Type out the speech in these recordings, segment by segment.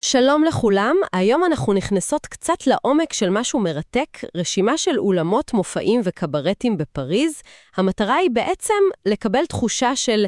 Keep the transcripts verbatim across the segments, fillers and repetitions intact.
שלום לכולם, היום אנחנו נכנסות קצת לעומק של משהו מרתק, רשימה של אולמות, מופעים וקברטים בפריז. המטרה היא בעצם לקבל תחושה של,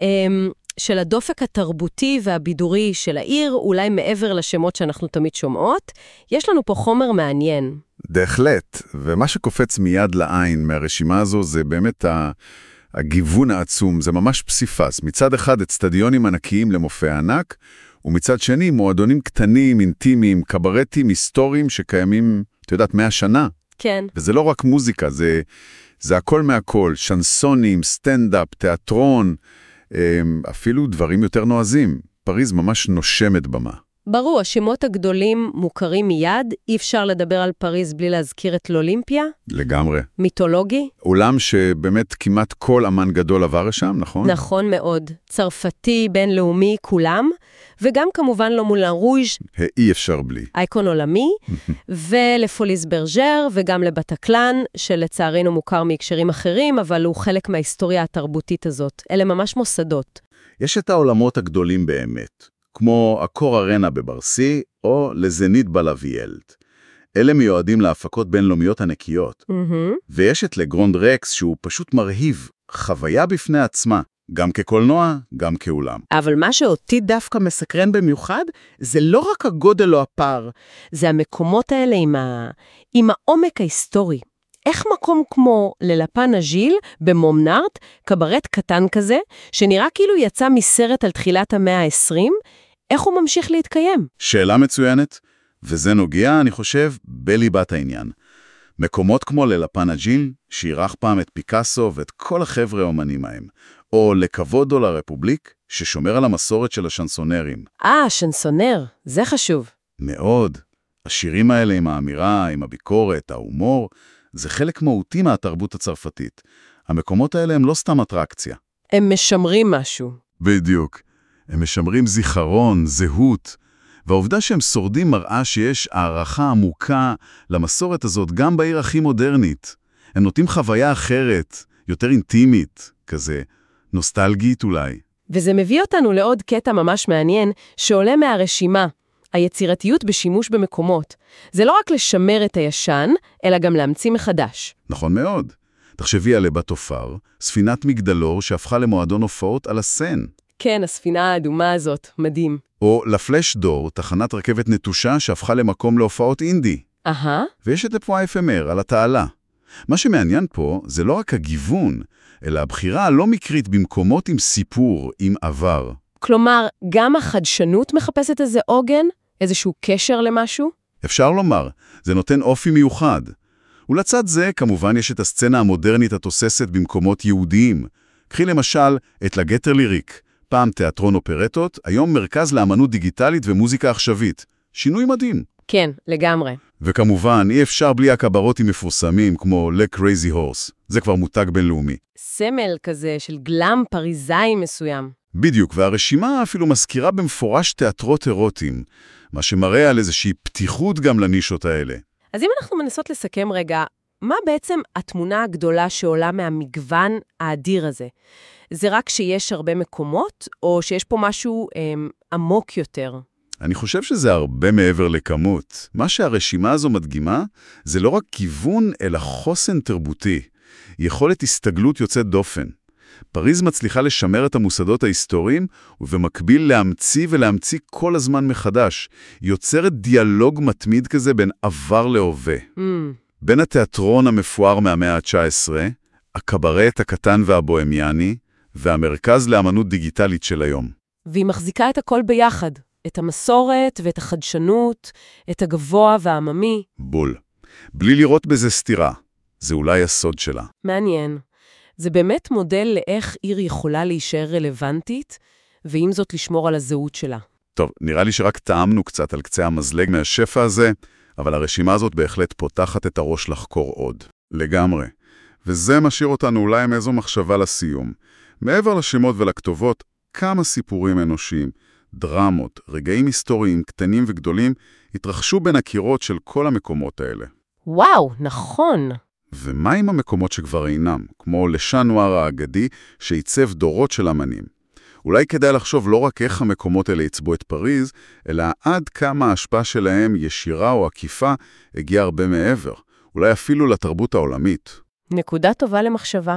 של הדופק התרבותי והבידורי של העיר, אולי מעבר לשמות שאנחנו תמיד שומעות. יש לנו פה חומר מעניין. בהחלט, ומה שקופץ מיד לעין מהרשימה הזו זה באמת ה... הגיוון העצום, זה ממש פסיפס. מצד אחד, אצטדיונים ענקיים למופע ענק, ומצד שני, מועדונים קטנים, אינטימיים, קברטים, היסטוריים שקיימים, את יודעת, מאה שנה. כן. וזה לא רק מוזיקה, זה, זה הכל מהכל, שנסונים, סטנדאפ, תיאטרון, אפילו דברים יותר נועזים. פריז ממש נושמת במה. ברור, השמות הגדולים מוכרים מיד, אי אפשר לדבר על פריז בלי להזכיר את לאולימפיה. לגמרי. מיתולוגי. עולם שבאמת כמעט כל אמן גדול עבר לשם, נכון? נכון מאוד. צרפתי, בינלאומי, כולם, וגם כמובן לא מולן רוז' אי אפשר בלי. אייקון עולמי, ולפוליס ברג'ר, וגם לבטקלן, שלצערנו מוכר מהקשרים אחרים, אבל הוא חלק מההיסטוריה התרבותית הזאת. אלה ממש מוסדות. יש את העולמות הגדולים באמת. כמו הקור ארנה בברסי, או לזנית בלוויאלט. אלה מיועדים להפקות בינלאומיות ענקיות. Mm-hmm. ויש את לגרונד רקס, שהוא פשוט מרהיב, חוויה בפני עצמה, גם כקולנוע, גם כאולם. אבל מה שאותי דווקא מסקרן במיוחד, זה לא רק הגודל או הפער, זה המקומות האלה עם, ה... עם העומק ההיסטורי. איך מקום כמו ללפן אג'יל במומנארט, קברט קטן כזה, שנראה כאילו יצא מסרט על תחילת המאה ה-עשרים, איך הוא ממשיך להתקיים? שאלה מצוינת, וזה נוגע, אני חושב, בליבת העניין. מקומות כמו ללפן אג'יל, שירח פעם את פיקאסו ואת כל החבר'ה האומנים ההם, או לכבודו לרפובליק, ששומר על המסורת של השנסונרים. אה, שנסונר, זה חשוב. מאוד. השירים האלה עם האמירה, עם הביקורת, ההומור, זה חלק מהותי מהתרבות הצרפתית. המקומות האלה הם לא סתם אטרקציה. הם משמרים משהו. בדיוק. הם משמרים זיכרון, זהות, והעובדה שהם שורדים מראה שיש הערכה עמוקה למסורת הזאת גם בעיר הכי מודרנית. הם נותנים חוויה אחרת, יותר אינטימית, כזה, נוסטלגית אולי. וזה מביא אותנו לעוד קטע ממש מעניין שעולה מהרשימה. היצירתיות בשימוש במקומות. זה לא רק לשמר את הישן, אלא גם להמציא מחדש. נכון מאוד. תחשבי על בתופר, ספינת מגדלור שהפכה למועדון הופעות על הסן. כן, הספינה האדומה הזאת, מדהים. או לפלש דור, תחנת רכבת נטושה שהפכה למקום להופעות אינדי. אהה. ויש את הפואה אף אם אר על התעלה. מה שמעניין פה זה לא רק הגיוון, אלא הבחירה הלא מקרית במקומות עם סיפור, עם עבר. כלומר, גם החדשנות מחפשת איזה עוגן? איזשהו קשר למשהו? אפשר לומר, זה נותן אופי מיוחד. ולצד זה, כמובן, יש את הסצנה המודרנית התוססת במקומות יהודיים. קחי למשל את לגטר ליריק, פעם תיאטרון אופרטות, היום מרכז לאמנות דיגיטלית ומוזיקה עכשווית. שינוי מדהים. כן, לגמרי. וכמובן, אי אפשר בלי הקברותים מפורסמים כמו Le Crazy Horse. זה כבר מותג בינלאומי. סמל כזה של גלם פריזאי מסוים. בדיוק, והרשימה אפילו מזכירה במפורש תיאטרות אירוטיים, מה שמראה על איזושהי פתיחות גם לנישות האלה. אז אם אנחנו מנסות לסכם רגע, מה בעצם התמונה הגדולה שעולה מהמגוון האדיר הזה? זה רק שיש הרבה מקומות, או שיש פה משהו אמ, עמוק יותר? אני חושב שזה הרבה מעבר לכמות. מה שהרשימה הזו מדגימה, זה לא רק כיוון, אלא חוסן תרבותי. יכולת הסתגלות יוצאת דופן. פריז מצליחה לשמר את המוסדות ההיסטוריים, ובמקביל להמציא ולהמציא כל הזמן מחדש. יוצרת דיאלוג מתמיד כזה בין עבר להווה. Mm. בין התיאטרון המפואר מהמאה ה-תשע עשרה, הקברט הקטן והבוהמיאני, והמרכז לאמנות דיגיטלית של היום. והיא מחזיקה את הכל ביחד. את המסורת ואת החדשנות, את הגבוה והעממי. בול. בלי לראות בזה סתירה. זה אולי הסוד שלה. מעניין. זה באמת מודל לאיך עיר יכולה להישאר רלוונטית, ועם זאת לשמור על הזהות שלה. טוב, נראה לי שרק טעמנו קצת על קצה המזלג מהשפע הזה, אבל הרשימה הזאת בהחלט פותחת את הראש לחקור עוד. לגמרי. וזה משאיר אותנו אולי עם איזו מחשבה לסיום. מעבר לשמות ולכתובות, כמה סיפורים אנושיים, דרמות, רגעים היסטוריים קטנים וגדולים, התרחשו בין הקירות של כל המקומות האלה. וואו, נכון. ומה עם המקומות שכבר אינם, כמו לשנואר האגדי, שעיצב דורות של אמנים? אולי כדאי לחשוב לא רק איך המקומות האלה יצבו את פריז, אלא עד כמה ההשפעה שלהם, ישירה או עקיפה, הגיעה הרבה מעבר, אולי אפילו לתרבות העולמית. נקודה טובה למחשבה.